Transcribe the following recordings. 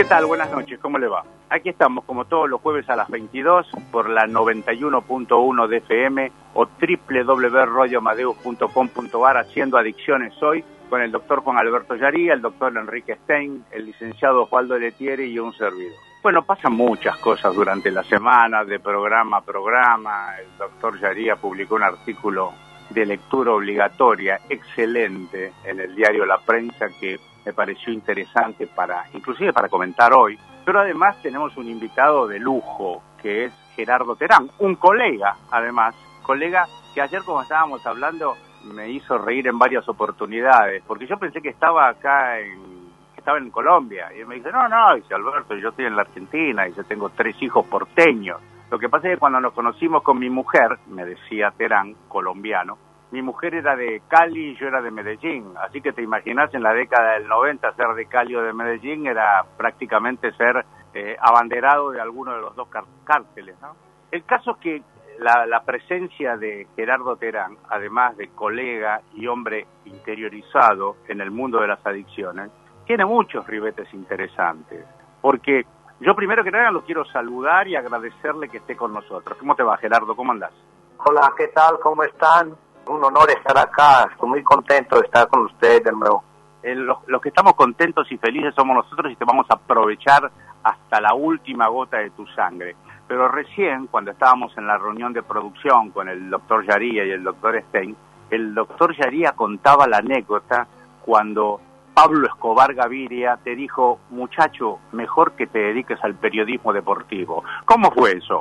tal? Buenas noches, ¿cómo le va? Aquí estamos como todos los jueves a las 22 por la 91.1 de FM o www.radioamadeus.com.ar haciendo adicciones hoy con el doctor Juan Alberto Yaría, el doctor Enrique Stein, el licenciado Osvaldo Letieri y un servidor. Bueno, pasan muchas cosas durante la semana, de programa a programa. El doctor Yaría publicó un artículo de lectura obligatoria excelente en el diario La Prensa que me pareció interesante inclusive para comentar hoy, pero además tenemos un invitado de lujo que es Gerardo Terán, un colega que ayer como estábamos hablando me hizo reír en varias oportunidades, porque yo pensé que estaba en Colombia, y él me dice, no, dice Alberto, yo estoy en la Argentina, y yo tengo 3 hijos porteños. Lo que pasa es que cuando nos conocimos con mi mujer, me decía Terán, colombiano, mi mujer era de Cali y yo era de Medellín, así que te imaginas en la década del 90 ser de Cali o de Medellín era prácticamente ser abanderado de alguno de los dos cárteles, ¿no? El caso es que la presencia de Gerardo Terán, además de colega y hombre interiorizado en el mundo de las adicciones, tiene muchos ribetes interesantes, porque yo primero que nada lo quiero saludar y agradecerle que esté con nosotros. ¿Cómo te va, Gerardo? ¿Cómo andás? Hola, ¿qué tal? ¿Cómo están? Un honor estar acá, estoy muy contento de estar con ustedes de nuevo. Los que estamos contentos y felices somos nosotros y te vamos a aprovechar hasta la última gota de tu sangre. Pero recién, cuando estábamos en la reunión de producción con el doctor Yaría y el doctor Stein, el doctor Yaría contaba la anécdota cuando Pablo Escobar Gaviria te dijo, muchacho, mejor que te dediques al periodismo deportivo. ¿Cómo fue eso?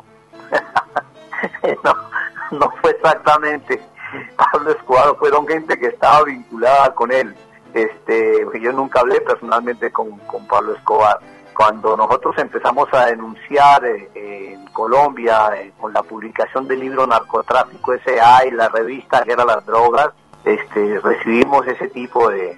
No fue exactamente Pablo Escobar, fueron gente que estaba vinculada con él. Yo nunca hablé personalmente con Pablo Escobar. Cuando nosotros empezamos a denunciar en Colombia con la publicación del libro Narcotráfico S.A. y la revista Guerra a las Drogas, recibimos ese tipo de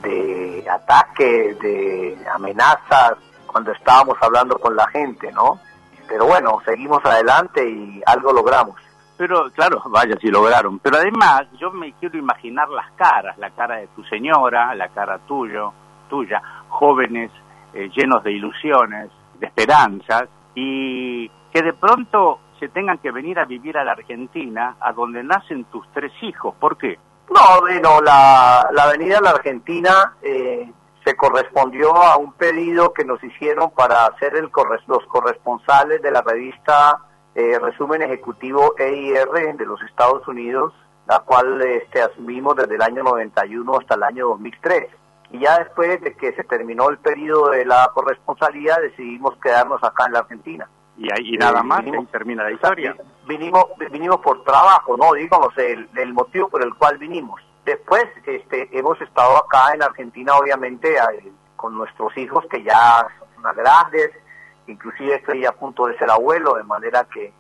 ataques, de amenazas, cuando estábamos hablando con la gente, ¿no? Pero bueno, seguimos adelante y algo logramos. Pero claro, vaya si lograron. Pero además yo me quiero imaginar las caras, la cara de tu señora, la cara tuya, jóvenes llenos de ilusiones, de esperanzas, y que de pronto se tengan que venir a vivir a la Argentina, a donde nacen tus 3 hijos. ¿Por qué? No, bueno, la venida a la Argentina se correspondió a un pedido que nos hicieron para ser los corresponsales de la revista Resumen Ejecutivo EIR de los Estados Unidos, la cual asumimos desde el año 91 hasta el año 2003. Y ya después de que se terminó el periodo de la corresponsalía, decidimos quedarnos acá en la Argentina. Y ahí nada más termina la historia. Vinimos por trabajo, ¿no? Digamos, el motivo por el cual vinimos. Después hemos estado acá en Argentina, obviamente, con nuestros hijos que ya son más grandes, inclusive estoy a punto de ser abuelo, de manera que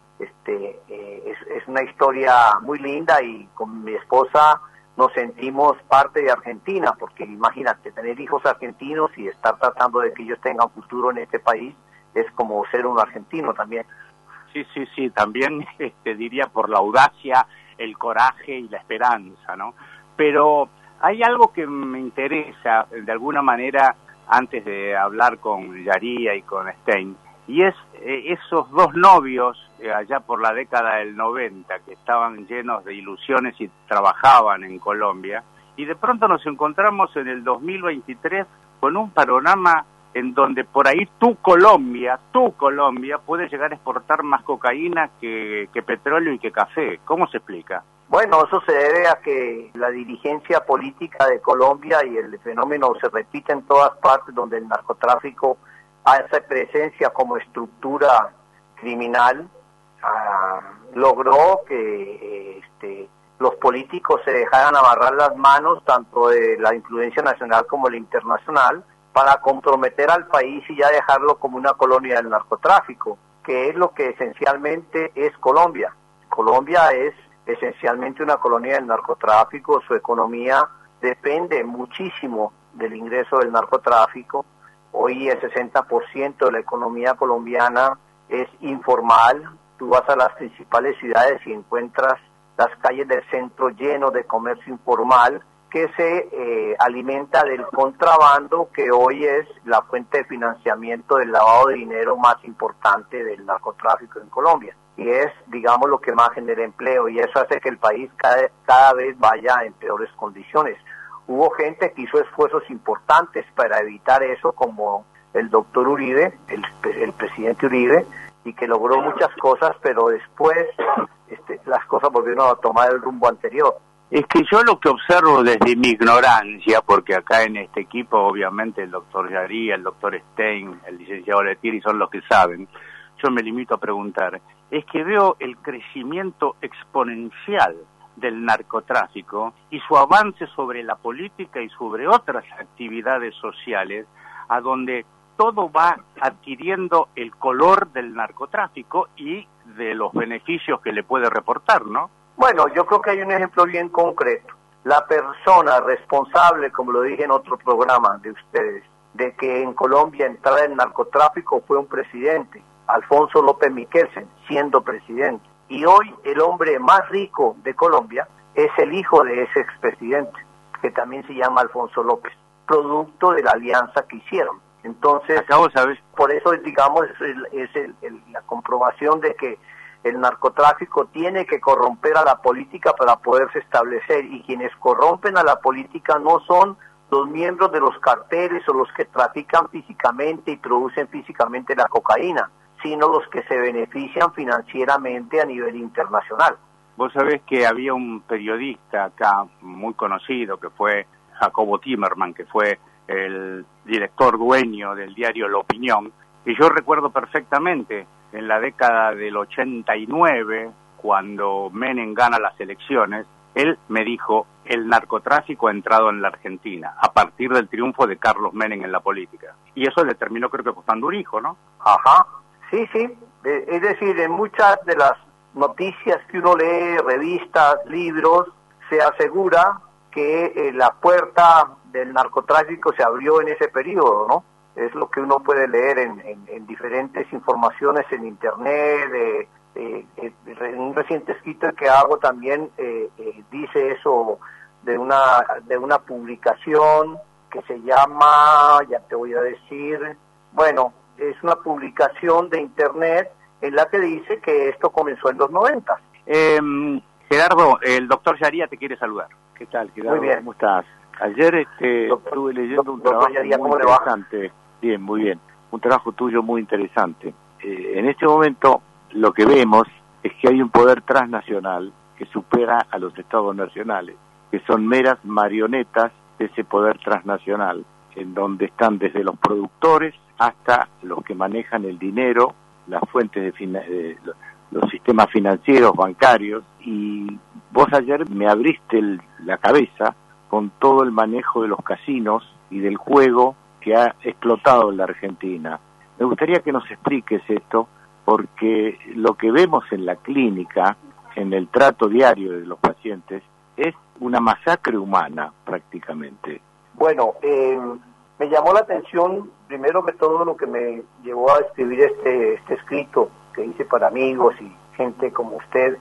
es una historia muy linda y con mi esposa nos sentimos parte de Argentina, porque imagínate, tener hijos argentinos y estar tratando de que ellos tengan futuro en este país es como ser un argentino también. Sí, también diría por la audacia, el coraje y la esperanza, ¿no? Pero hay algo que me interesa, de alguna manera, antes de hablar con Yaría y con Stein, y es esos 2 novios allá por la década del 90 que estaban llenos de ilusiones y trabajaban en Colombia, y de pronto nos encontramos en el 2023 con un panorama en donde por ahí tu Colombia puede llegar a exportar más cocaína que petróleo y que café. ¿Cómo se explica? Bueno, eso se debe a que la dirigencia política de Colombia y el fenómeno se repite en todas partes donde el narcotráfico hace presencia como estructura criminal, logró que los políticos se dejaran amarrar las manos tanto de la influencia nacional como la internacional para comprometer al país y ya dejarlo como una colonia del narcotráfico, que es lo que esencialmente es Colombia. Colombia es esencialmente una colonia del narcotráfico, su economía depende muchísimo del ingreso del narcotráfico. Hoy el 60% de la economía colombiana es informal. Tú vas a las principales ciudades y encuentras las calles del centro llenas de comercio informal que se alimenta del contrabando, que hoy es la fuente de financiamiento del lavado de dinero más importante del narcotráfico en Colombia. Y es, digamos, lo que más genera empleo, y eso hace que el país cada vez vaya en peores condiciones. Hubo gente que hizo esfuerzos importantes para evitar eso, como el doctor Uribe, el presidente Uribe, y que logró muchas cosas, pero después las cosas volvieron a tomar el rumbo anterior. Es que yo lo que observo desde mi ignorancia, porque acá en este equipo obviamente el doctor Yarí, el doctor Stein, el licenciado Letieri son los que saben, yo me limito a preguntar, es que veo el crecimiento exponencial del narcotráfico y su avance sobre la política y sobre otras actividades sociales, a donde todo va adquiriendo el color del narcotráfico y de los beneficios que le puede reportar, ¿no? Bueno, yo creo que hay un ejemplo bien concreto. La persona responsable, como lo dije en otro programa de ustedes, de que en Colombia entrara el narcotráfico fue un presidente, Alfonso López Miquelsen, siendo presidente. Y hoy el hombre más rico de Colombia es el hijo de ese expresidente, que también se llama Alfonso López, producto de la alianza que hicieron. Entonces, por eso, digamos, es la comprobación de que el narcotráfico tiene que corromper a la política para poderse establecer, y quienes corrompen a la política no son los miembros de los carteles o los que trafican físicamente y producen físicamente la cocaína, sino los que se benefician financieramente a nivel internacional. Vos sabés que había un periodista acá muy conocido que fue Jacobo Timerman, que fue el director dueño del diario La Opinión, y yo recuerdo perfectamente en la década del 89, cuando Menem gana las elecciones, él me dijo, el narcotráfico ha entrado en la Argentina, a partir del triunfo de Carlos Menem en la política. Y eso le terminó, creo que, costando un hijo, ¿no? Ajá, sí. Es decir, en muchas de las noticias que uno lee, revistas, libros, se asegura que la puerta del narcotráfico se abrió en ese periodo, ¿no? Es lo que uno puede leer en diferentes informaciones en internet. En un reciente escrito que hago también dice eso de una publicación que se llama, ya te voy a decir, bueno, es una publicación de internet en la que dice que esto comenzó en los 90. Gerardo, el doctor Yaría te quiere saludar. ¿Qué tal, Gerardo? Muy bien. ¿Cómo estás? Ayer estuve leyendo un trabajo muy interesante. Bien, muy bien. Un trabajo tuyo muy interesante. En este momento lo que vemos es que hay un poder transnacional que supera a los estados nacionales, que son meras marionetas de ese poder transnacional, en donde están desde los productores hasta los que manejan el dinero, las fuentes de los sistemas financieros, bancarios. Y vos ayer me abriste la cabeza con todo el manejo de los casinos y del juego que ha explotado en la Argentina. Me gustaría que nos expliques esto, porque lo que vemos en la clínica, en el trato diario de los pacientes, es una masacre humana prácticamente. Bueno, me llamó la atención, primero que todo, lo que me llevó a escribir este escrito que hice para amigos y gente como usted,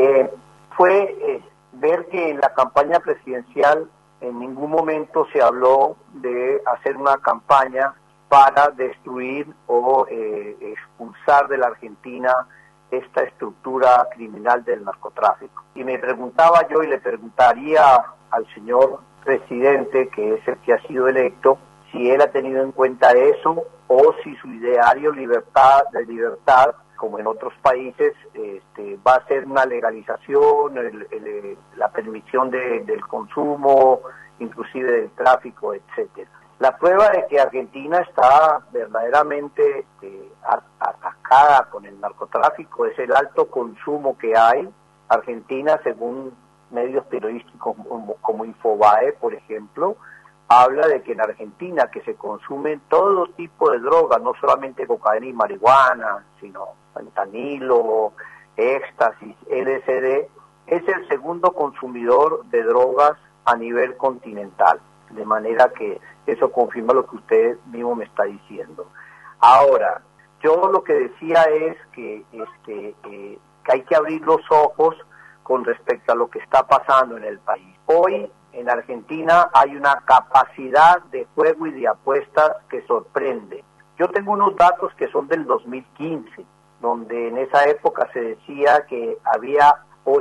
fue ver que en la campaña presidencial en ningún momento se habló de hacer una campaña para destruir o expulsar de la Argentina esta estructura criminal del narcotráfico. Y me preguntaba yo, y le preguntaría al señor presidente, que es el que ha sido electo, si él ha tenido en cuenta eso, o si su ideario de libertad, como en otros países, va a ser una legalización, la permisión del consumo, inclusive del tráfico, etcétera. La prueba de que Argentina está verdaderamente atacada con el narcotráfico es el alto consumo que hay. Argentina, según medios periodísticos como Infobae, por ejemplo, habla de que en Argentina que se consumen todo tipo de drogas, no solamente cocaína y marihuana, sino fentanilo, éxtasis, LSD, es el segundo consumidor de drogas a nivel continental, de manera que eso confirma lo que usted mismo me está diciendo. Ahora, yo lo que decía es que hay que abrir los ojos con respecto a lo que está pasando en el país. Hoy, en Argentina hay una capacidad de juego y de apuestas que sorprende. Yo tengo unos datos que son del 2015, donde en esa época se decía que había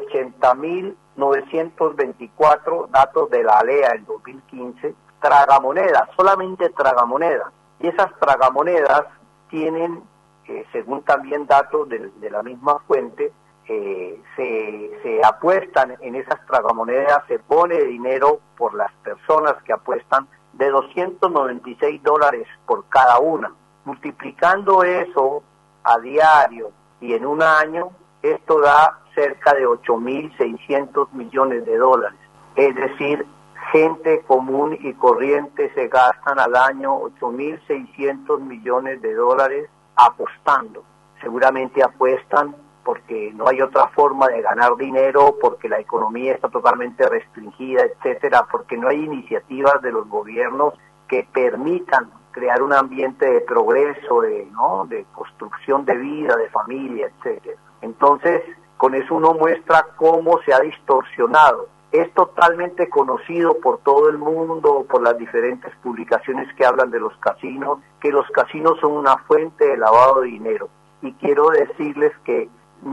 80.924 datos de la ALEA en 2015, tragamonedas, solamente tragamonedas. Y esas tragamonedas tienen, según también datos de la misma fuente, se apuestan en esas tragamonedas, se pone dinero por las personas que apuestan de $296 por cada una. Multiplicando eso a diario y en un año, esto da cerca de 8.600 millones de dólares. Es decir, gente común y corriente se gastan al año 8.600 millones de dólares apostando. Seguramente apuestan porque no hay otra forma de ganar dinero, porque la economía está totalmente restringida, etcétera, porque no hay iniciativas de los gobiernos que permitan crear un ambiente de progreso, de construcción de vida, de familia, etcétera. Entonces, con eso uno muestra cómo se ha distorsionado. Es totalmente conocido por todo el mundo, por las diferentes publicaciones que hablan de los casinos, que los casinos son una fuente de lavado de dinero. Y quiero decirles que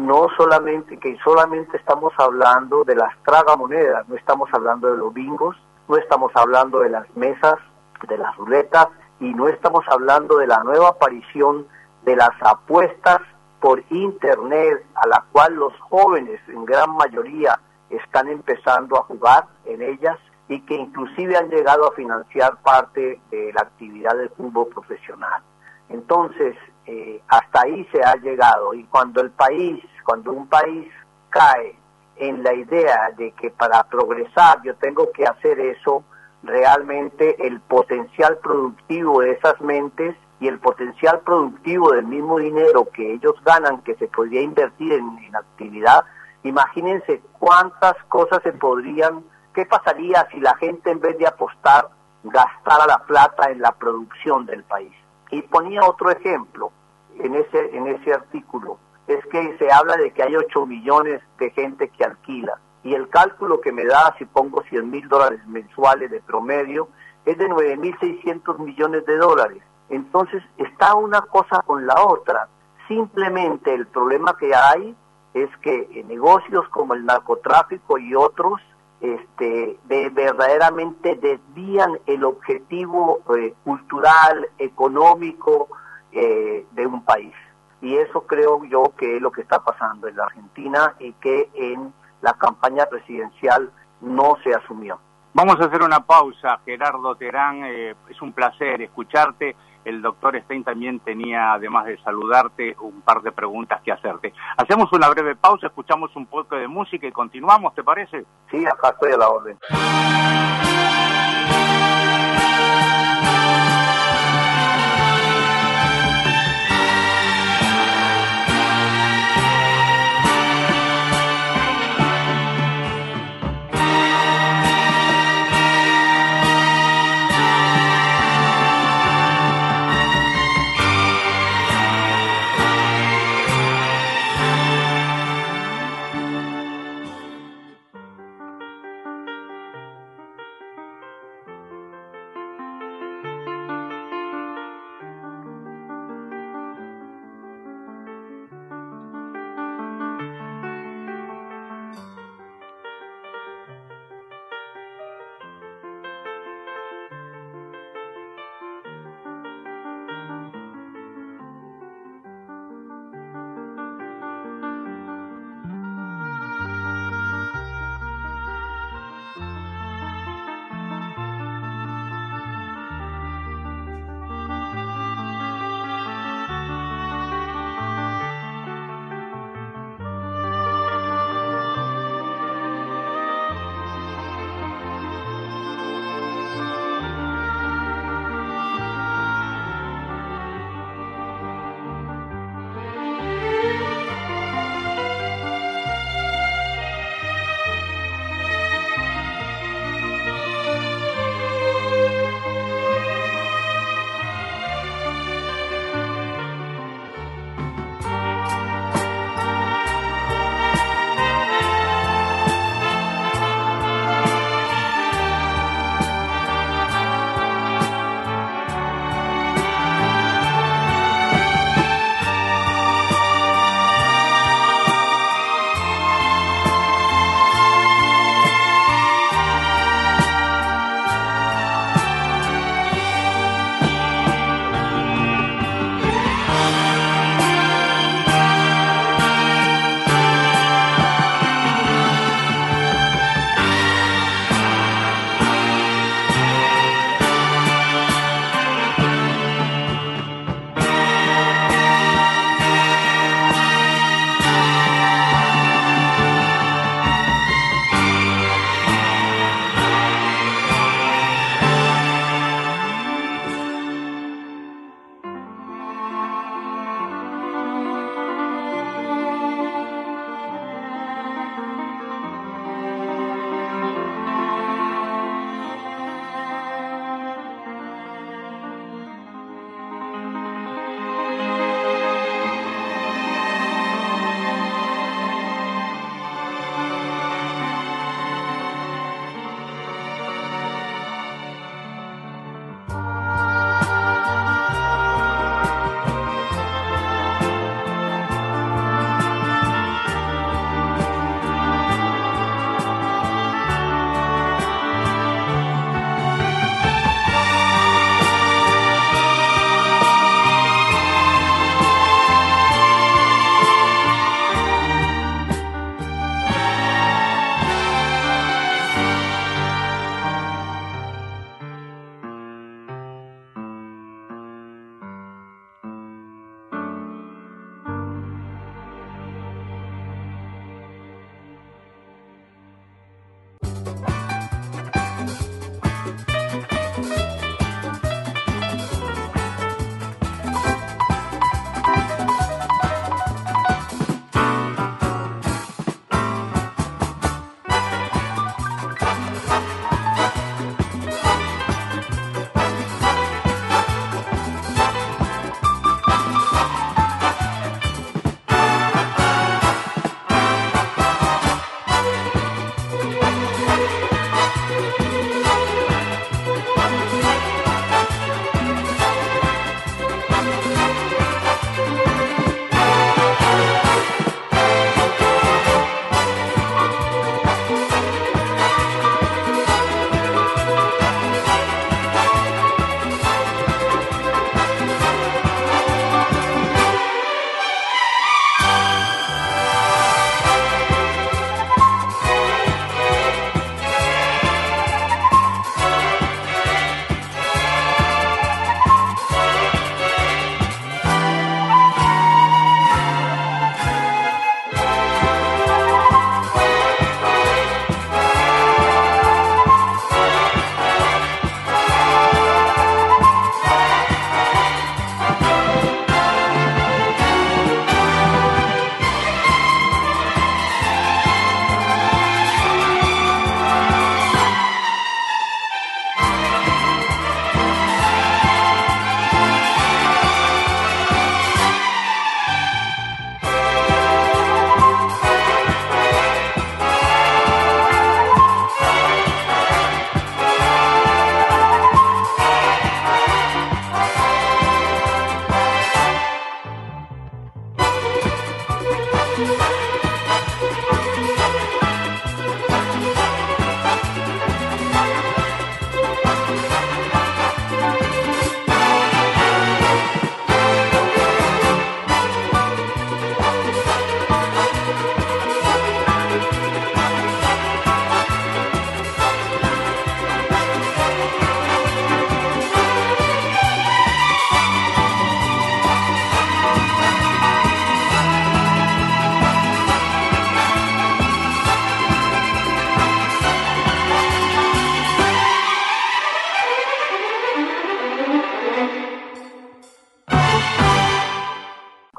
solamente estamos hablando de las tragamonedas, no estamos hablando de los bingos, no estamos hablando de las mesas, de las ruletas, y no estamos hablando de la nueva aparición de las apuestas por internet, a la cual los jóvenes en gran mayoría están empezando a jugar en ellas y que inclusive han llegado a financiar parte de la actividad del fútbol profesional. Entonces, hasta ahí se ha llegado, y cuando un país cae en la idea de que para progresar yo tengo que hacer eso, realmente el potencial productivo de esas mentes y el potencial productivo del mismo dinero que ellos ganan, que se podría invertir en actividad, imagínense cuántas cosas qué pasaría si la gente en vez de apostar gastara la plata en la producción del país. Y ponía otro ejemplo en ese artículo, es que se habla de que hay 8 millones de gente que alquila, y el cálculo que me da, si pongo $100,000 mensuales de promedio, es de 9.600 millones de dólares. Entonces está una cosa con la otra. Simplemente el problema que hay es que negocios como el narcotráfico y otros verdaderamente desvían el objetivo cultural, económico de un país. Y eso creo yo que es lo que está pasando en la Argentina y que en la campaña presidencial no se asumió. Vamos a hacer una pausa, Gerardo Terán, es un placer escucharte. El doctor Stein también tenía, además de saludarte, un par de preguntas que hacerte. Hacemos una breve pausa, escuchamos un poco de música y continuamos, ¿te parece? Sí, acá estoy a la orden.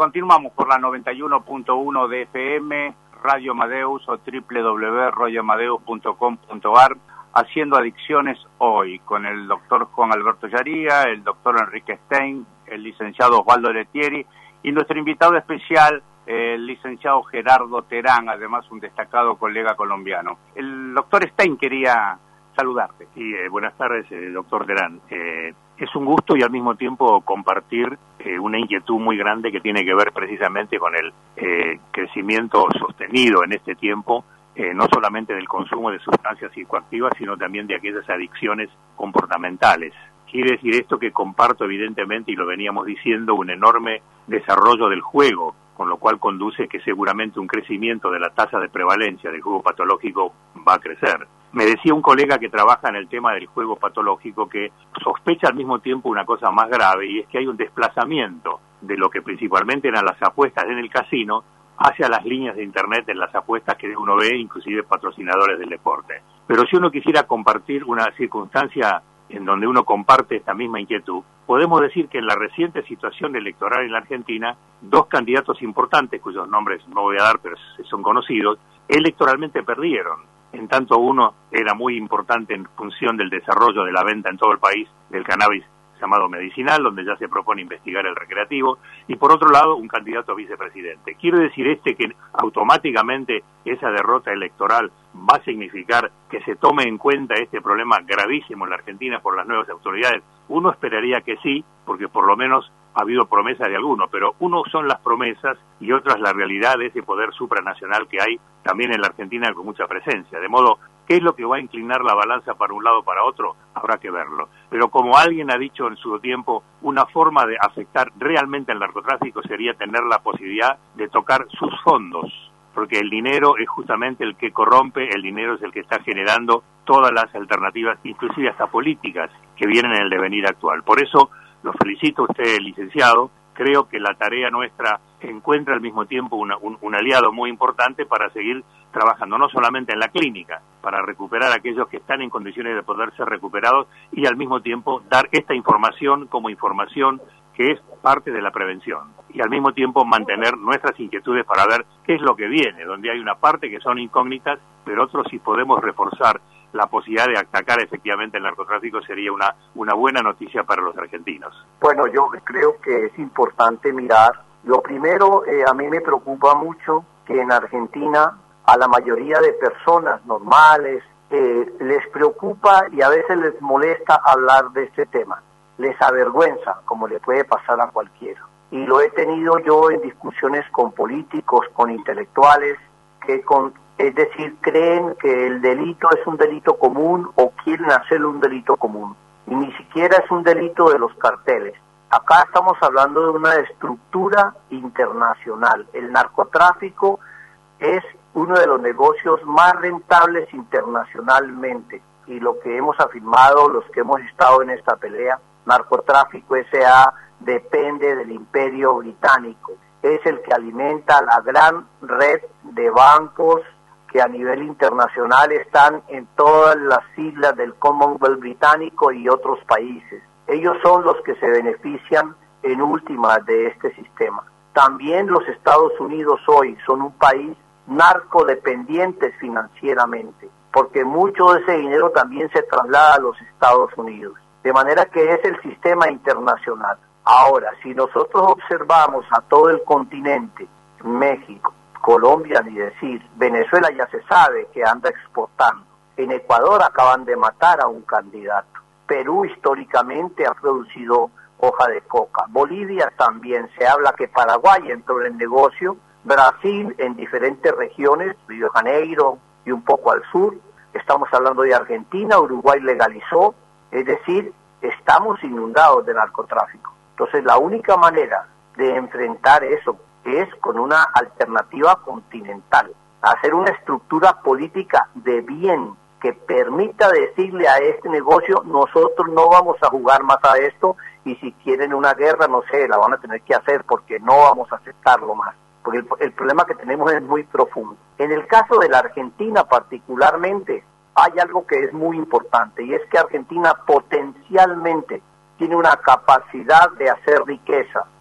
continuamos por la 91.1 de FM, Radio Amadeus o www.radioamadeus.com.ar, haciendo adicciones hoy con el doctor Juan Alberto Yaría, el doctor Enrique Stein, el licenciado Osvaldo Lettieri y nuestro invitado especial, el licenciado Gerardo Terán, además un destacado colega colombiano. El doctor Stein quería saludarte. Sí, buenas tardes, doctor Terán. Es un gusto y al mismo tiempo compartir una inquietud muy grande que tiene que ver precisamente con el crecimiento sostenido en este tiempo, no solamente del consumo de sustancias psicoactivas, sino también de aquellas adicciones comportamentales. Quiere decir esto que comparto evidentemente, y lo veníamos diciendo, un enorme desarrollo del juego, con lo cual conduce que seguramente un crecimiento de la tasa de prevalencia del juego patológico va a crecer. Me decía un colega que trabaja en el tema del juego patológico que sospecha al mismo tiempo una cosa más grave, y es que hay un desplazamiento de lo que principalmente eran las apuestas en el casino hacia las líneas de internet en las apuestas que uno ve, inclusive patrocinadores del deporte. Pero si uno quisiera compartir una circunstancia en donde uno comparte esta misma inquietud, podemos decir que en la reciente situación electoral en la Argentina, dos candidatos importantes, cuyos nombres no voy a dar, pero son conocidos, electoralmente perdieron. En tanto uno era muy importante en función del desarrollo de la venta en todo el país del cannabis llamado medicinal, donde ya se propone investigar el recreativo, y por otro lado un candidato a vicepresidente. Quiero decir que automáticamente esa derrota electoral va a significar que se tome en cuenta este problema gravísimo en la Argentina por las nuevas autoridades. Uno esperaría que sí, porque por lo menos ha habido promesas de alguno, pero uno son las promesas y otras la realidad de ese poder supranacional que hay también en la Argentina con mucha presencia. De modo, ¿qué es lo que va a inclinar la balanza para un lado o para otro? Habrá que verlo. Pero como alguien ha dicho en su tiempo, una forma de afectar realmente al narcotráfico sería tener la posibilidad de tocar sus fondos, porque el dinero es justamente el que corrompe, el dinero es el que está generando todas las alternativas, inclusive hasta políticas, que vienen en el devenir actual. Por eso, lo felicito a usted, licenciado. Creo que la tarea nuestra encuentra al mismo tiempo un aliado muy importante para seguir trabajando, no solamente en la clínica, para recuperar a aquellos que están en condiciones de poder ser recuperados y al mismo tiempo dar esta información como información que es parte de la prevención. Y al mismo tiempo mantener nuestras inquietudes para ver qué es lo que viene, donde hay una parte que son incógnitas, pero otros si podemos reforzar la posibilidad de atacar efectivamente el narcotráfico sería una buena noticia para los argentinos. Bueno, yo creo que es importante mirar. Lo primero, a mí me preocupa mucho que en Argentina a la mayoría de personas normales les preocupa y a veces les molesta hablar de este tema. Les avergüenza, como le puede pasar a cualquiera. Y lo he tenido yo en discusiones con políticos, con intelectuales, es decir, creen que el delito es un delito común o quieren hacerlo un delito común. Y ni siquiera es un delito de los carteles. Acá estamos hablando de una estructura internacional. El narcotráfico es uno de los negocios más rentables internacionalmente. Y lo que hemos afirmado, los que hemos estado en esta pelea, Narcotráfico S.A. depende del Imperio Británico. Es el que alimenta la gran red de bancos que a nivel internacional están en todas las islas del Commonwealth británico y otros países. Ellos son los que se benefician en última de este sistema. También los Estados Unidos hoy son un país narcodependiente financieramente, porque mucho de ese dinero también se traslada a los Estados Unidos. De manera que es el sistema internacional. Ahora, si nosotros observamos a todo el continente, México, Colombia, ni decir, Venezuela ya se sabe que anda exportando. En Ecuador acaban de matar a un candidato. Perú históricamente ha producido hoja de coca. Bolivia también, se habla que Paraguay entró en el negocio. Brasil en diferentes regiones, Río de Janeiro y un poco al sur. Estamos hablando de Argentina, Uruguay legalizó. Es decir, estamos inundados de narcotráfico. Entonces la única manera de enfrentar eso es con una alternativa continental, hacer una estructura política de bien que permita decirle a este negocio, nosotros no vamos a jugar más a esto y si quieren una guerra, no sé, la van a tener que hacer porque no vamos a aceptarlo más. Porque el problema que tenemos es muy profundo. En el caso de la Argentina particularmente, hay algo que es muy importante y es que Argentina potencialmente tiene una capacidad de hacer riqueza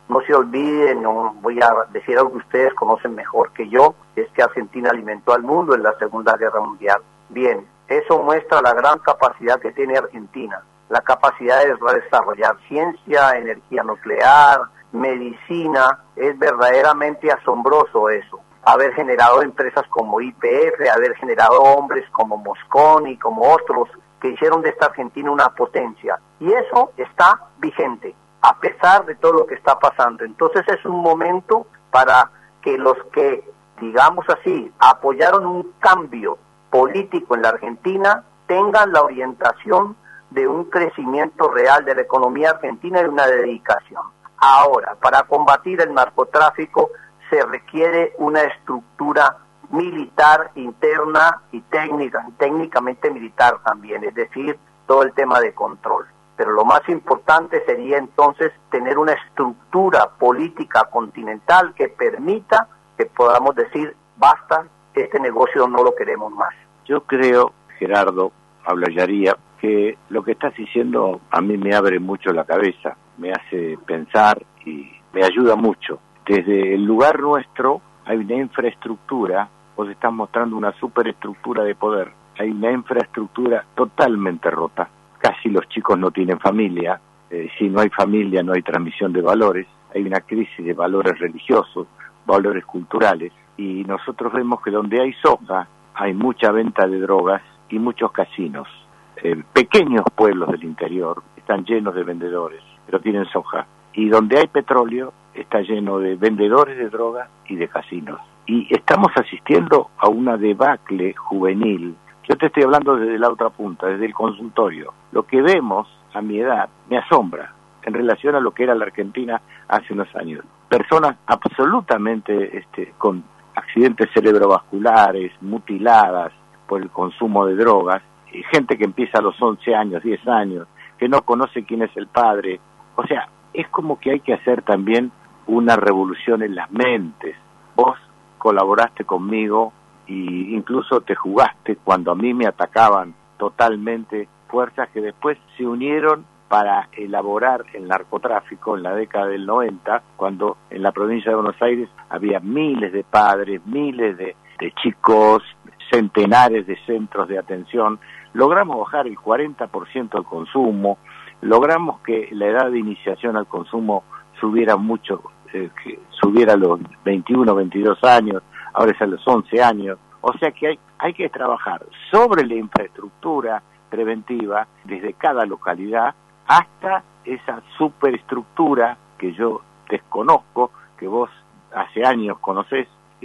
No se olviden, no voy a decir algo que ustedes conocen mejor que yo, es que Argentina alimentó al mundo en la Segunda Guerra Mundial. Bien, eso muestra la gran capacidad que tiene Argentina, la capacidad de desarrollar ciencia, energía nuclear, medicina. Es verdaderamente asombroso eso. Haber generado empresas como YPF, haber generado hombres como Mosconi, como otros, que hicieron de esta Argentina una potencia. Y eso está vigente, a pesar de todo lo que está pasando. Entonces es un momento para que los que, digamos así, apoyaron un cambio político en la Argentina, tengan la orientación de un crecimiento real de la economía argentina y una dedicación. Ahora, para combatir el narcotráfico se requiere una estructura militar interna y técnicamente militar también, es decir, todo el tema de control. Pero lo más importante sería entonces tener una estructura política continental que permita que podamos decir, basta, este negocio no lo queremos más. Yo creo, Gerardo Ablayaría, que lo que estás diciendo a mí me abre mucho la cabeza, me hace pensar y me ayuda mucho. Desde el lugar nuestro hay una infraestructura, vos estás mostrando una superestructura de poder, hay una infraestructura totalmente rota. Casi los chicos no tienen familia, si no hay familia no hay transmisión de valores, hay una crisis de valores religiosos, valores culturales, y nosotros vemos que donde hay soja hay mucha venta de drogas y muchos casinos. Pequeños pueblos del interior están llenos de vendedores, pero tienen soja, y donde hay petróleo está lleno de vendedores de drogas y de casinos. Y estamos asistiendo a una debacle juvenil. Yo te estoy hablando desde la otra punta, desde el consultorio. Lo que vemos a mi edad me asombra en relación a lo que era la Argentina hace unos años. Personas absolutamente con accidentes cerebrovasculares, mutiladas por el consumo de drogas, y gente que empieza a los 11 años, 10 años, que no conoce quién es el padre. O sea, es como que hay que hacer también una revolución en las mentes. Vos colaboraste conmigo e incluso te jugaste cuando a mí me atacaban totalmente fuerzas que después se unieron para elaborar el narcotráfico en la década del 90, cuando en la provincia de Buenos Aires había miles de padres, miles de chicos, centenares de centros de atención. Logramos bajar el 40% del consumo, logramos que la edad de iniciación al consumo subiera mucho, que subiera a los 21, 22 años, ahora es a los 11 años. O sea que hay que trabajar sobre la infraestructura preventiva desde cada localidad hasta esa superestructura que yo desconozco, que vos hace años conocés.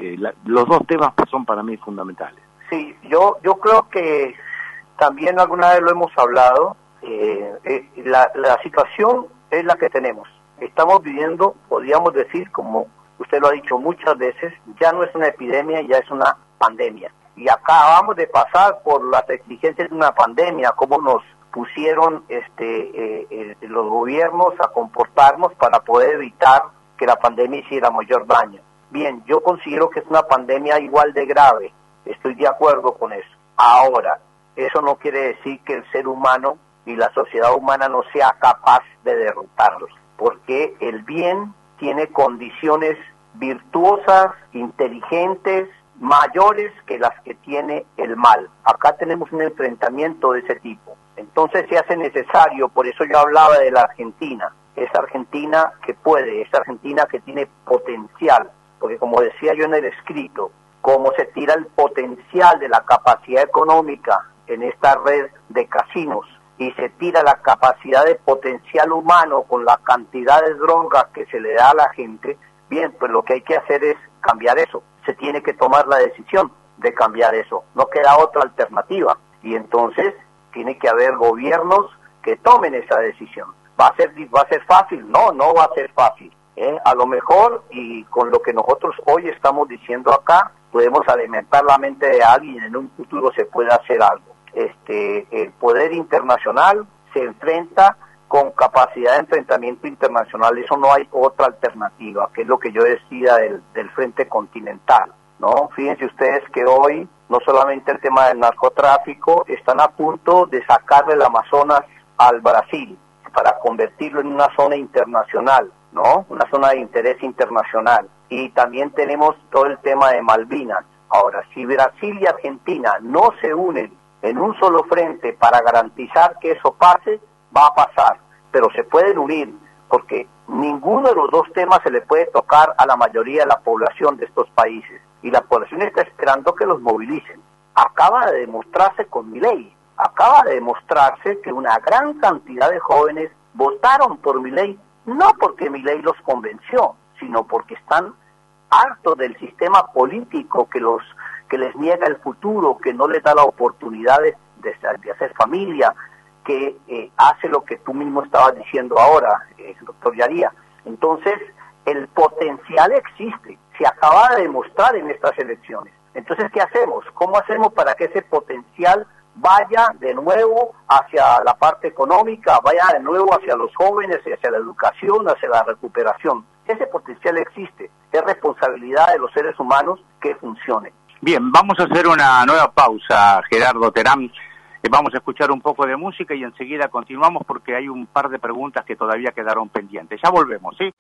Los dos temas son para mí fundamentales. Sí, yo creo que también alguna vez lo hemos hablado, la situación es la que tenemos. Estamos viviendo, podríamos decir, como usted lo ha dicho muchas veces, ya no es una epidemia, ya es una pandemia. Y acabamos de pasar por las exigencias de una pandemia, cómo nos pusieron los gobiernos a comportarnos para poder evitar que la pandemia hiciera mayor daño. Bien, yo considero que es una pandemia igual de grave, estoy de acuerdo con eso. Ahora, eso no quiere decir que el ser humano y la sociedad humana no sea capaz de derrotarlos, porque el bien tiene condiciones virtuosas, inteligentes, mayores que las que tiene el mal. Acá tenemos un enfrentamiento de ese tipo. Entonces se hace necesario, por eso yo hablaba de la Argentina, esa Argentina que puede, esa Argentina que tiene potencial, porque como decía yo en el escrito, cómo se tira el potencial de la capacidad económica en esta red de casinos y se tira la capacidad de potencial humano con la cantidad de drogas que se le da a la gente, bien, pues lo que hay que hacer es cambiar eso. Se tiene que tomar la decisión de cambiar eso. No queda otra alternativa. Y entonces tiene que haber gobiernos que tomen esa decisión. ¿Va a ser fácil? No va a ser fácil. A lo mejor, y con lo que nosotros hoy estamos diciendo acá, podemos alimentar la mente de alguien y en un futuro se puede hacer algo. El poder internacional se enfrenta con capacidad de enfrentamiento internacional, eso no hay otra alternativa, que es lo que yo decía del frente continental, ¿no? Fíjense ustedes que hoy, no solamente el tema del narcotráfico, están a punto de sacarle el Amazonas al Brasil para convertirlo en una zona internacional. ¿no? Una zona de interés internacional. Y también tenemos todo el tema de Malvinas. Ahora, si Brasil y Argentina no se unen en un solo frente para garantizar que eso pase, va a pasar. Pero se pueden unir, porque ninguno de los dos temas se le puede tocar a la mayoría de la población de estos países. Y la población está esperando que los movilicen. Acaba de demostrarse con Milei. Acaba de demostrarse que una gran cantidad de jóvenes votaron por Milei, no porque Milei los convenció, sino porque están hartos del sistema político que les niega el futuro, que no les da la oportunidad de hacer familia, que hace lo que tú mismo estabas diciendo ahora, doctor Yaría. Entonces, el potencial existe, se acaba de demostrar en estas elecciones. Entonces, ¿qué hacemos? ¿Cómo hacemos para que ese potencial vaya de nuevo hacia la parte económica, vaya de nuevo hacia los jóvenes, hacia la educación, hacia la recuperación? Ese potencial existe, es responsabilidad de los seres humanos que funcione. Bien, vamos a hacer una nueva pausa, Gerardo Terán. Vamos a escuchar un poco de música y enseguida continuamos porque hay un par de preguntas que todavía quedaron pendientes. Ya volvemos, ¿sí?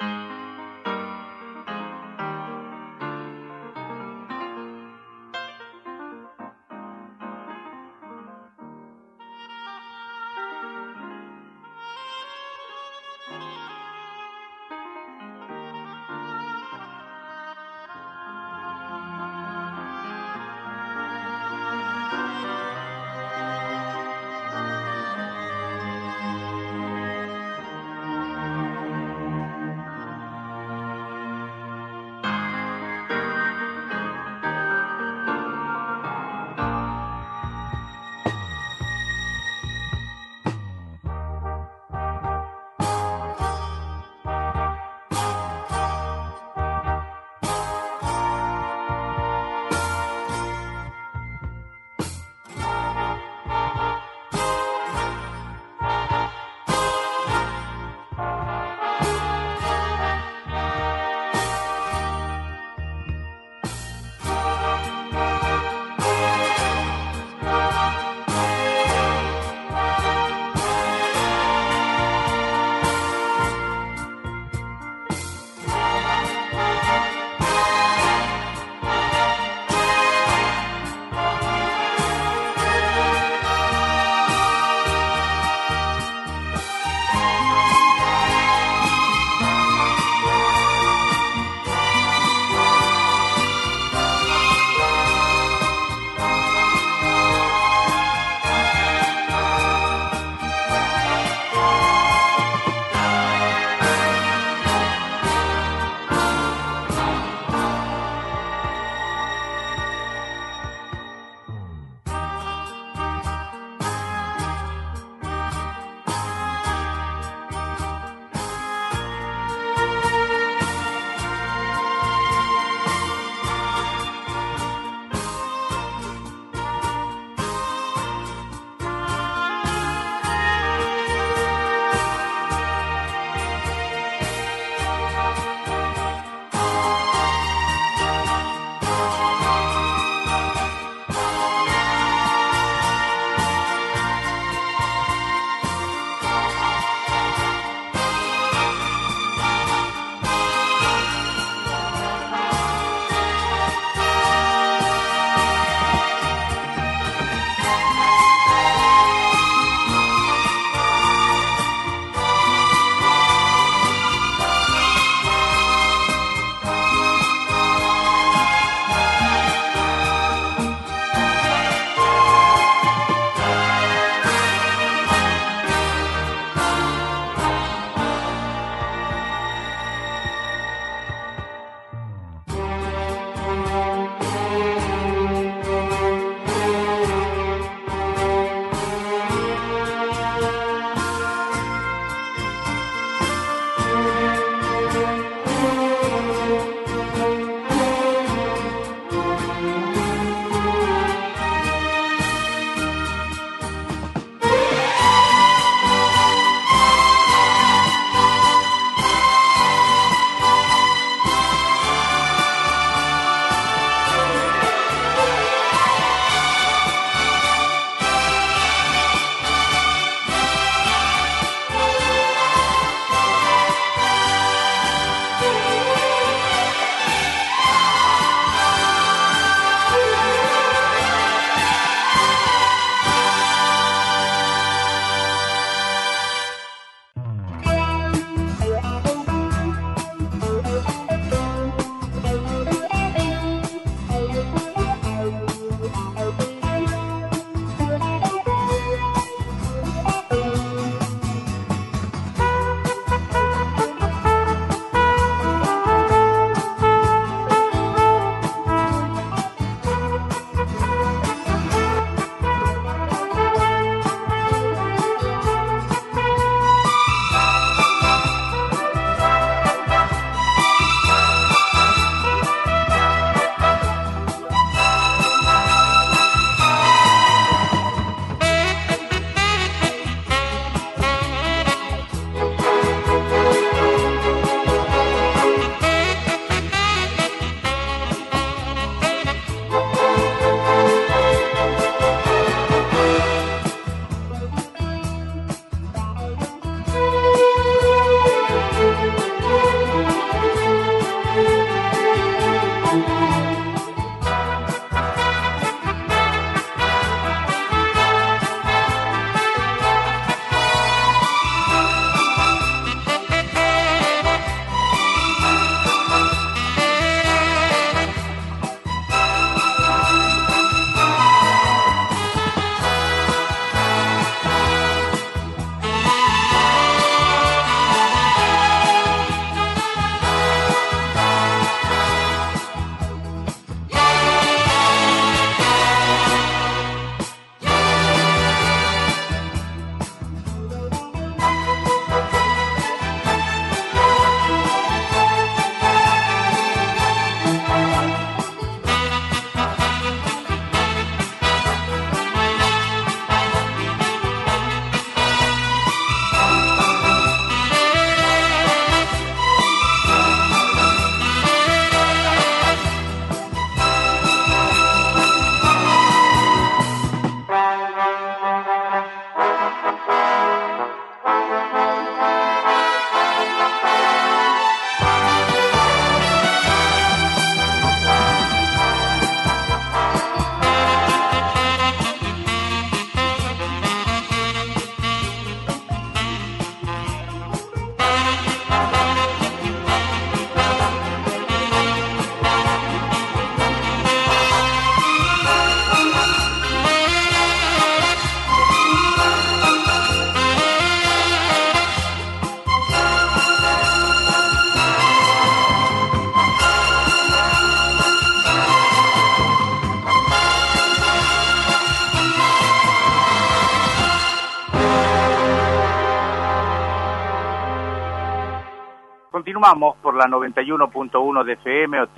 Continuamos por la 91.1 de FM o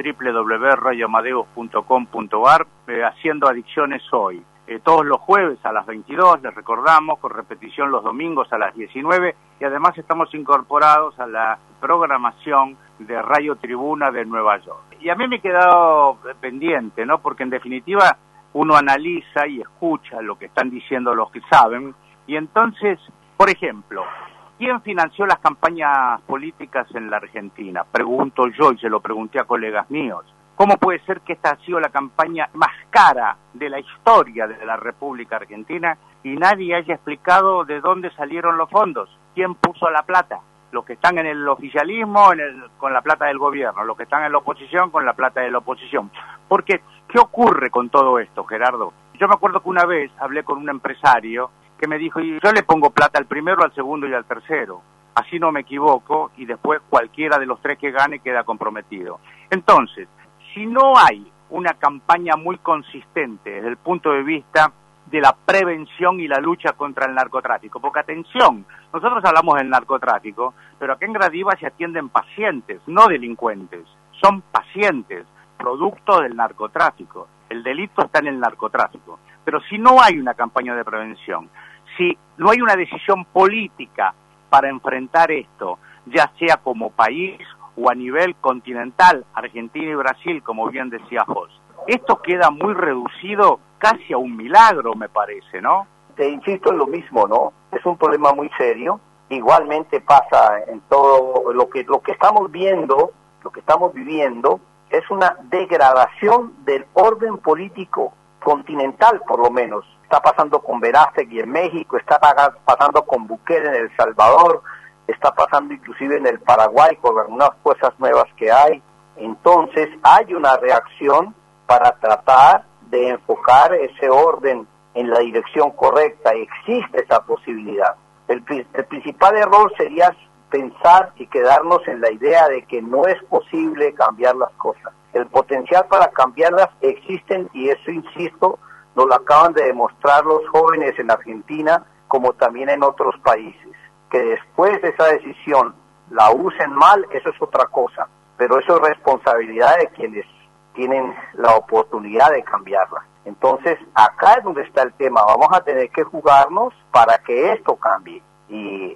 www.radioamadeus.com.ar haciendo Adicciones Hoy. Todos los jueves a las 22, les recordamos, con repetición los domingos a las 19, y además estamos incorporados a la programación de Radio Tribuna de Nueva York. Y a mí me he quedado pendiente, ¿no? Porque en definitiva uno analiza y escucha lo que están diciendo los que saben, y entonces, por ejemplo, ¿quién financió las campañas políticas en la Argentina? Pregunto yo y se lo pregunté a colegas míos. ¿Cómo puede ser que esta ha sido la campaña más cara de la historia de la República Argentina y nadie haya explicado de dónde salieron los fondos? ¿Quién puso la plata? Los que están en el oficialismo con la plata del gobierno, los que están en la oposición con la plata de la oposición. Porque, ¿qué ocurre con todo esto, Gerardo? Yo me acuerdo que una vez hablé con un empresario que me dijo, yo le pongo plata al primero, al segundo y al tercero. Así no me equivoco y después cualquiera de los tres que gane queda comprometido. Entonces, si no hay una campaña muy consistente desde el punto de vista de la prevención y la lucha contra el narcotráfico, porque atención, nosotros hablamos del narcotráfico, pero acá en Gradiva se atienden pacientes, no delincuentes, son pacientes, producto del narcotráfico. El delito está en el narcotráfico. Pero si no hay una campaña de prevención, si no hay una decisión política para enfrentar esto, ya sea como país o a nivel continental, Argentina y Brasil, como bien decías vos, esto queda muy reducido casi a un milagro, me parece, ¿no? Te insisto en lo mismo, ¿no? Es un problema muy serio. Igualmente pasa en todo lo que estamos viendo, lo que estamos viviendo, es una degradación del orden político continental, por lo menos. Está pasando con Verástegui en México, está pasando con Bukele en El Salvador, está pasando inclusive en el Paraguay con algunas cosas nuevas que hay. Entonces hay una reacción para tratar de enfocar ese orden en la dirección correcta. Existe esa posibilidad. El principal error sería pensar y quedarnos en la idea de que no es posible cambiar las cosas. El potencial para cambiarlas existen y eso, insisto, nos lo acaban de demostrar los jóvenes en Argentina como también en otros países. Que después de esa decisión la usen mal, eso es otra cosa, pero eso es responsabilidad de quienes tienen la oportunidad de cambiarla. Entonces, acá es donde está el tema, vamos a tener que jugarnos para que esto cambie, y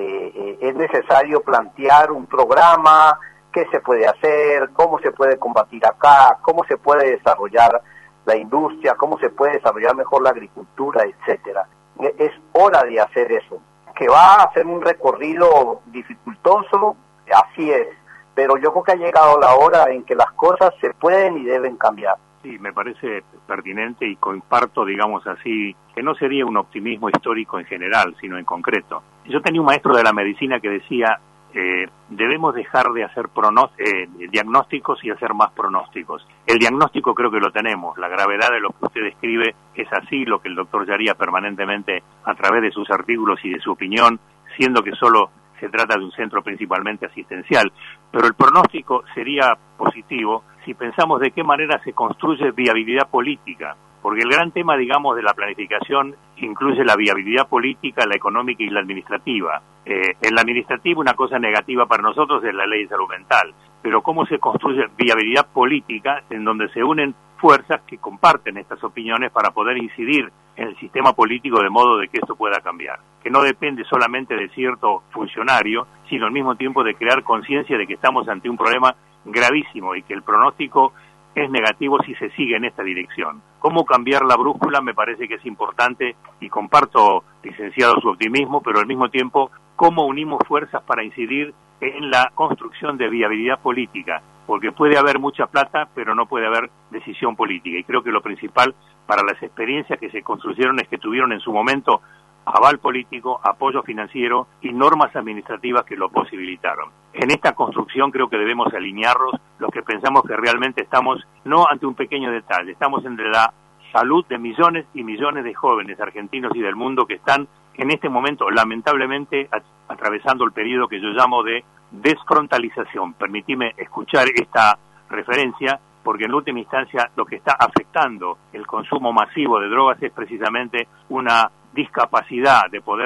es necesario plantear un programa, qué se puede hacer, cómo se puede combatir acá, cómo se puede desarrollar la industria, cómo se puede desarrollar mejor la agricultura, etcétera. Es hora de hacer eso. Que va a ser un recorrido dificultoso, así es, pero yo creo que ha llegado la hora en que las cosas se pueden y deben cambiar. Sí, me parece pertinente y comparto, digamos así, que no sería un optimismo histórico en general, sino en concreto. Yo tenía un maestro de la medicina que decía, debemos dejar de hacer diagnósticos y hacer más pronósticos. El diagnóstico creo que lo tenemos, la gravedad de lo que usted describe es así, lo que el doctor Yaría permanentemente, a través de sus artículos y de su opinión, siendo que solo se trata de un centro principalmente asistencial, pero el pronóstico sería positivo si pensamos de qué manera se construye viabilidad política, porque el gran tema, digamos, de la planificación incluye la viabilidad política, la económica y la administrativa. En la administrativa una cosa negativa para nosotros es la ley de salud mental, pero cómo se construye viabilidad política en donde se unen fuerzas que comparten estas opiniones para poder incidir en el sistema político de modo de que esto pueda cambiar, que no depende solamente de cierto funcionario, sino al mismo tiempo de crear conciencia de que estamos ante un problema gravísimo y que el pronóstico es negativo si se sigue en esta dirección. ¿Cómo cambiar la brújula? Me parece que es importante y comparto, licenciado, su optimismo, pero al mismo tiempo, ¿cómo unimos fuerzas para incidir en la construcción de viabilidad política? Porque puede haber mucha plata, pero no puede haber decisión política. Y creo que lo principal para las experiencias que se construyeron es que tuvieron en su momento aval político, apoyo financiero y normas administrativas que lo posibilitaron. En esta construcción creo que debemos alinearnos los que pensamos que realmente estamos no ante un pequeño detalle, estamos entre la salud de millones y millones de jóvenes argentinos y del mundo que están en este momento lamentablemente atravesando el periodo que yo llamo de desfrontalización. Permitime escuchar esta referencia porque en última instancia lo que está afectando el consumo masivo de drogas es precisamente una discapacidad de poder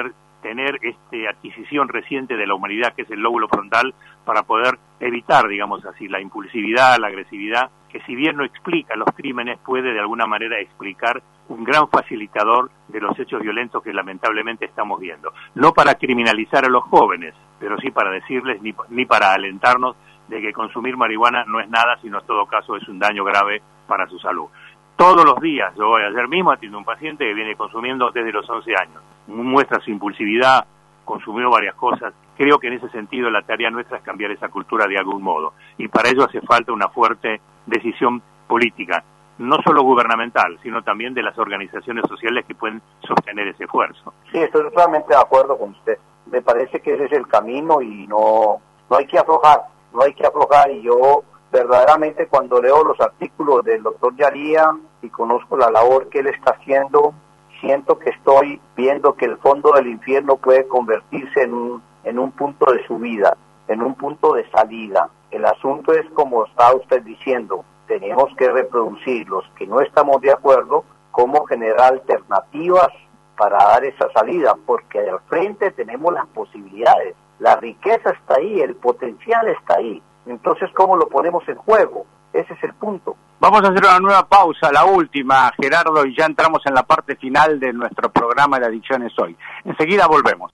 tener esta adquisición reciente de la humanidad, que es el lóbulo frontal, para poder evitar, digamos así, la impulsividad, la agresividad, que si bien no explica los crímenes, puede de alguna manera explicar un gran facilitador de los hechos violentos que lamentablemente estamos viendo. No para criminalizar a los jóvenes, pero sí para decirles, ni para alentarnos de que consumir marihuana no es nada, sino en todo caso es un daño grave para su salud. Todos los días, ayer mismo atiendo a un paciente que viene consumiendo desde los 11 años, muestra su impulsividad, consumió varias cosas. Creo que en ese sentido la tarea nuestra es cambiar esa cultura de algún modo, y para ello hace falta una fuerte decisión política, no solo gubernamental, sino también de las organizaciones sociales que pueden sostener ese esfuerzo. Sí, estoy totalmente de acuerdo con usted. Me parece que ese es el camino y no hay que aflojar, y yo verdaderamente cuando leo los artículos del doctor Yaría y conozco la labor que él está haciendo, siento que estoy viendo que el fondo del infierno puede convertirse en un punto de subida, en un punto de salida. El asunto es, como está usted diciendo, tenemos que reproducir los que no estamos de acuerdo, cómo generar alternativas para dar esa salida, porque al frente tenemos las posibilidades, la riqueza está ahí, el potencial está ahí. Entonces, ¿cómo lo ponemos en juego? Ese es el punto. Vamos a hacer una nueva pausa, la última, Gerardo, y ya entramos en la parte final de nuestro programa de Adicciones Hoy. Enseguida volvemos.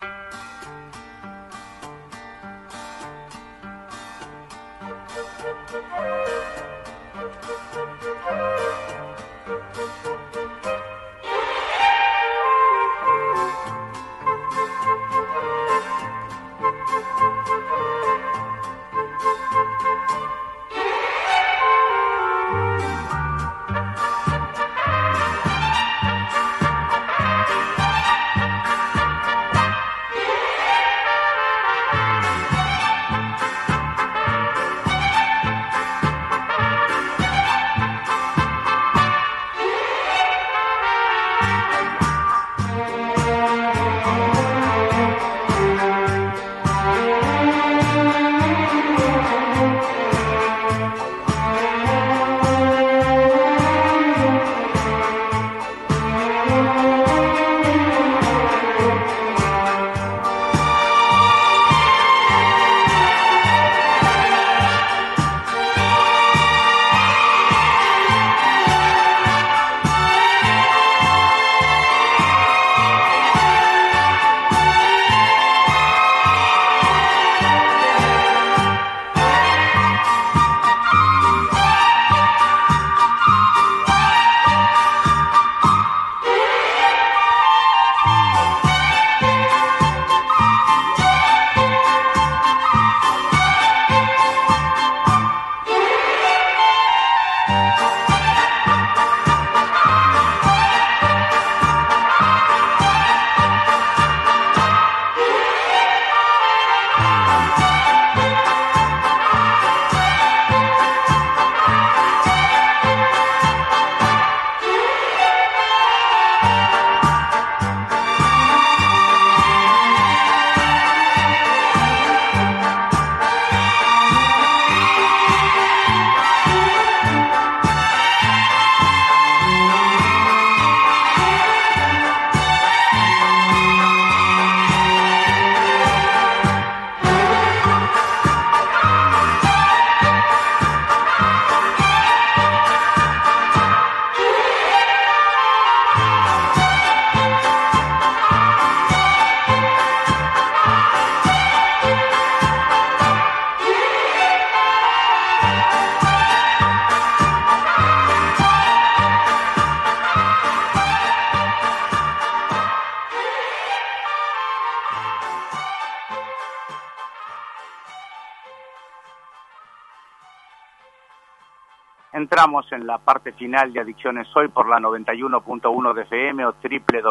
Entramos en la parte final de Adicciones Hoy por la 91.1 de FM o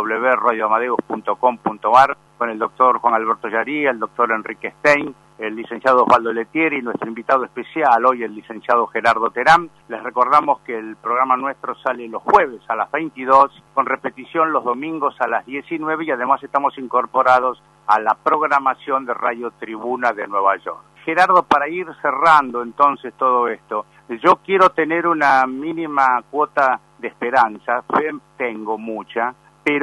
www.radioamadeus.com.ar con el doctor Juan Alberto Yarí, el doctor Enrique Stein, el licenciado Osvaldo Letieri y nuestro invitado especial hoy, el licenciado Gerardo Terán. Les recordamos que el programa nuestro sale los jueves a las 22, con repetición los domingos a las 19 y además estamos incorporados a la programación de Radio Tribuna de Nueva York. Gerardo, para ir cerrando entonces todo esto, yo quiero tener una mínima cuota de esperanza, fe tengo mucha, pero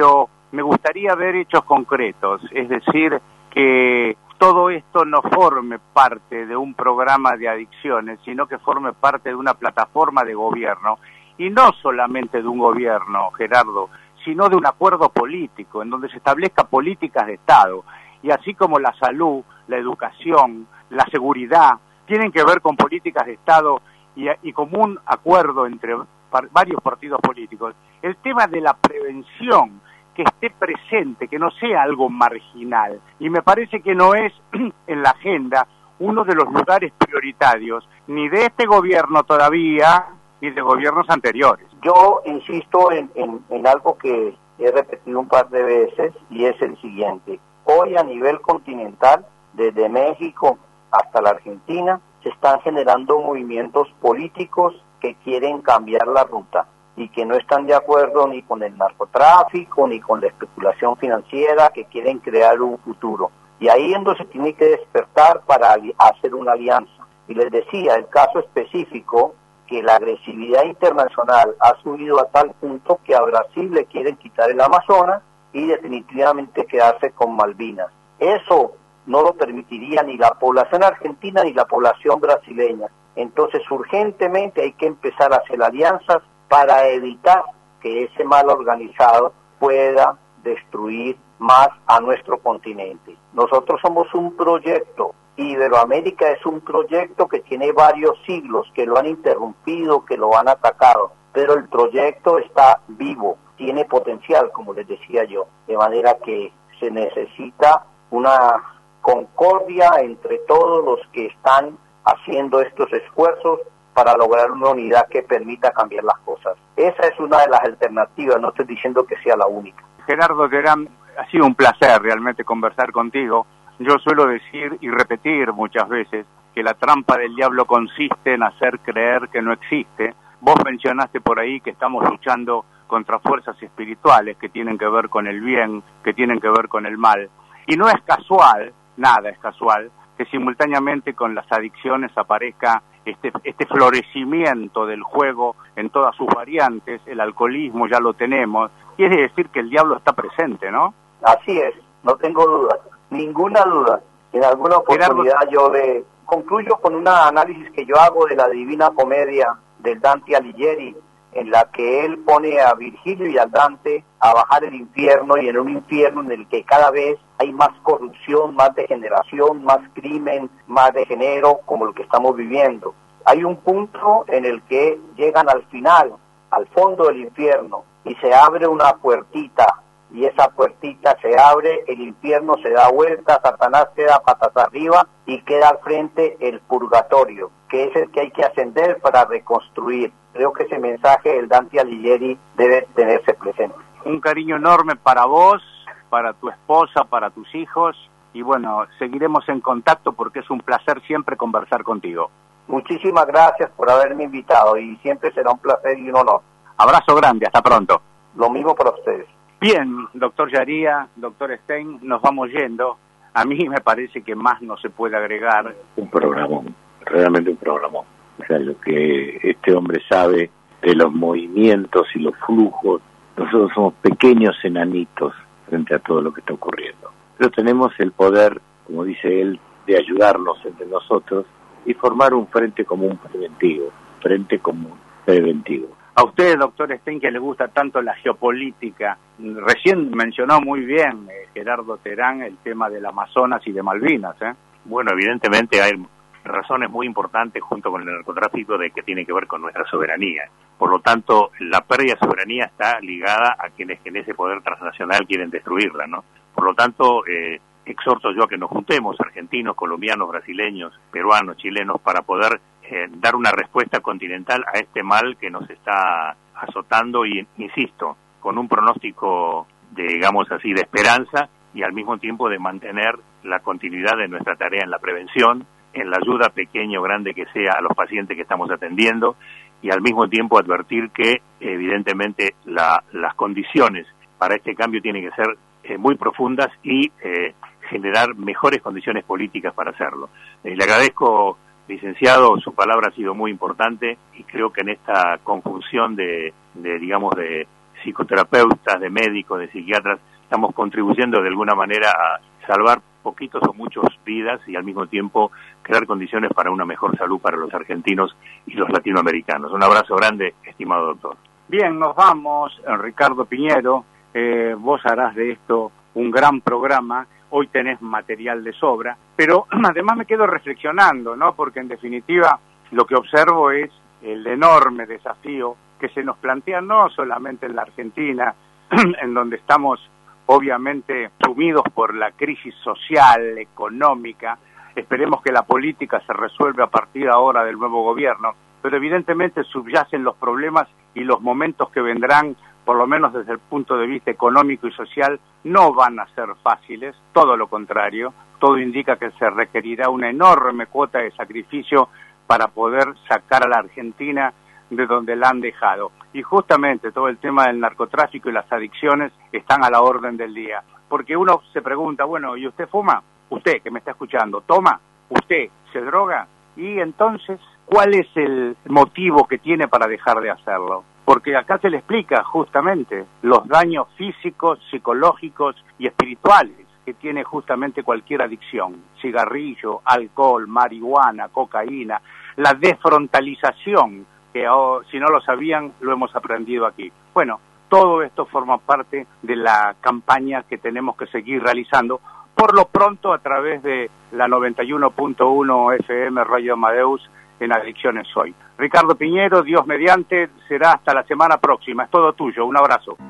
me gustaría ver hechos concretos, es decir, que todo esto no forme parte de un programa de adicciones, sino que forme parte de una plataforma de gobierno, y no solamente de un gobierno, Gerardo, sino de un acuerdo político, en donde se establezca políticas de Estado, y así como la salud, la educación, la seguridad, tienen que ver con políticas de Estado y como un acuerdo entre varios partidos políticos, el tema de la prevención, que esté presente, que no sea algo marginal. Y me parece que no es en la agenda uno de los lugares prioritarios, ni de este gobierno todavía, ni de gobiernos anteriores. Yo insisto en algo que he repetido un par de veces, y es el siguiente. Hoy a nivel continental, desde México hasta la Argentina, se están generando movimientos políticos que quieren cambiar la ruta y que no están de acuerdo ni con el narcotráfico, ni con la especulación financiera, que quieren crear un futuro. Y ahí es donde se tiene que despertar para hacer una alianza. Y les decía, el caso específico, que la agresividad internacional ha subido a tal punto que a Brasil le quieren quitar el Amazonas y definitivamente quedarse con Malvinas. Eso no lo permitiría ni la población argentina ni la población brasileña. Entonces, urgentemente hay que empezar a hacer alianzas para evitar que ese mal organizado pueda destruir más a nuestro continente. Nosotros somos un proyecto, Iberoamérica es un proyecto que tiene varios siglos, que lo han interrumpido, que lo han atacado, pero el proyecto está vivo, tiene potencial, como les decía yo, de manera que se necesita una concordia entre todos los que están haciendo estos esfuerzos para lograr una unidad que permita cambiar las cosas. Esa es una de las alternativas, no estoy diciendo que sea la única. Gerardo Terán, ha sido un placer realmente conversar contigo. Yo suelo decir y repetir muchas veces que la trampa del diablo consiste en hacer creer que no existe. Vos mencionaste por ahí que estamos luchando contra fuerzas espirituales que tienen que ver con el bien, que tienen que ver con el mal. Y no es casual, nada es casual, que simultáneamente con las adicciones aparezca este florecimiento del juego en todas sus variantes. El alcoholismo ya lo tenemos, quiere decir que el diablo está presente, ¿no? Así es, no tengo duda, ninguna duda. En alguna oportunidad yo le concluyo con un análisis que yo hago de la Divina Comedia del Dante Alighieri, en la que él pone a Virgilio y a Dante a bajar el infierno, y en un infierno en el que cada vez hay más corrupción, más degeneración, más crimen, más degenero, como lo que estamos viviendo. Hay un punto en el que llegan al final, al fondo del infierno, y se abre una puertita, y esa puertita se abre, el infierno se da vuelta, Satanás queda patas arriba, y queda al frente el purgatorio, que es el que hay que ascender para reconstruir. Creo que ese mensaje del Dante Alighieri debe tenerse presente. Un cariño enorme para vos, para tu esposa, para tus hijos, y bueno, seguiremos en contacto porque es un placer siempre conversar contigo. Muchísimas gracias por haberme invitado y siempre será un placer y un honor. Abrazo grande, hasta pronto. Lo mismo para ustedes. Bien, doctor Yaría, doctor Stein, nos vamos yendo. A mí me parece que más no se puede agregar. Un programón, realmente un programón. O sea, lo que este hombre sabe de los movimientos y los flujos, nosotros somos pequeños enanitos frente a todo lo que está ocurriendo. Pero tenemos el poder, como dice él, de ayudarnos entre nosotros y formar un frente común preventivo, A usted, doctor Stein, que le gusta tanto la geopolítica, recién mencionó muy bien Gerardo Terán el tema del Amazonas y de Malvinas, ¿eh? Bueno, evidentemente hay razones muy importantes junto con el narcotráfico de que tiene que ver con nuestra soberanía. Por lo tanto, la pérdida de soberanía está ligada a quienes en ese poder transnacional quieren destruirla, ¿no? Por lo tanto, exhorto yo a que nos juntemos, argentinos, colombianos, brasileños, peruanos, chilenos, para poder dar una respuesta continental a este mal que nos está azotando y, insisto, con un pronóstico, digamos así, de esperanza y al mismo tiempo de mantener la continuidad de nuestra tarea en la prevención, en la ayuda pequeña o grande que sea a los pacientes que estamos atendiendo, y al mismo tiempo advertir que evidentemente las condiciones para este cambio tienen que ser muy profundas y generar mejores condiciones políticas para hacerlo. Le agradezco, licenciado, su palabra ha sido muy importante y creo que en esta conjunción de psicoterapeutas, de médicos, de psiquiatras, estamos contribuyendo de alguna manera a salvar poquitos o muchos vidas y al mismo tiempo crear condiciones para una mejor salud para los argentinos y los latinoamericanos. Un abrazo grande, estimado doctor. Bien, nos vamos, Ricardo Piñero. Vos harás de esto un gran programa. Hoy tenés material de sobra, pero además me quedo reflexionando, ¿no? Porque en definitiva lo que observo es el enorme desafío que se nos plantea no solamente en la Argentina, en donde estamos obviamente sumidos por la crisis social, económica. Esperemos que la política se resuelva a partir ahora del nuevo gobierno, pero evidentemente subyacen los problemas y los momentos que vendrán, por lo menos desde el punto de vista económico y social, no van a ser fáciles, todo lo contrario. Todo indica que se requerirá una enorme cuota de sacrificio para poder sacar a la Argentina de donde la han dejado. Y justamente todo el tema del narcotráfico y las adicciones están a la orden del día. Porque uno se pregunta, bueno, ¿y usted fuma? Usted que me está escuchando, ¿toma? ¿Usted se droga? Y entonces, ¿cuál es el motivo que tiene para dejar de hacerlo? Porque acá se le explica justamente los daños físicos, psicológicos y espirituales que tiene justamente cualquier adicción. Cigarrillo, alcohol, marihuana, cocaína, la desfrontalización, que si no lo sabían, lo hemos aprendido aquí. Bueno, todo esto forma parte de la campaña que tenemos que seguir realizando, por lo pronto a través de la 91.1 FM Radio Amadeus en Adicciones Hoy. Ricardo Piñero, Dios mediante, será hasta la semana próxima. Es todo tuyo. Un abrazo.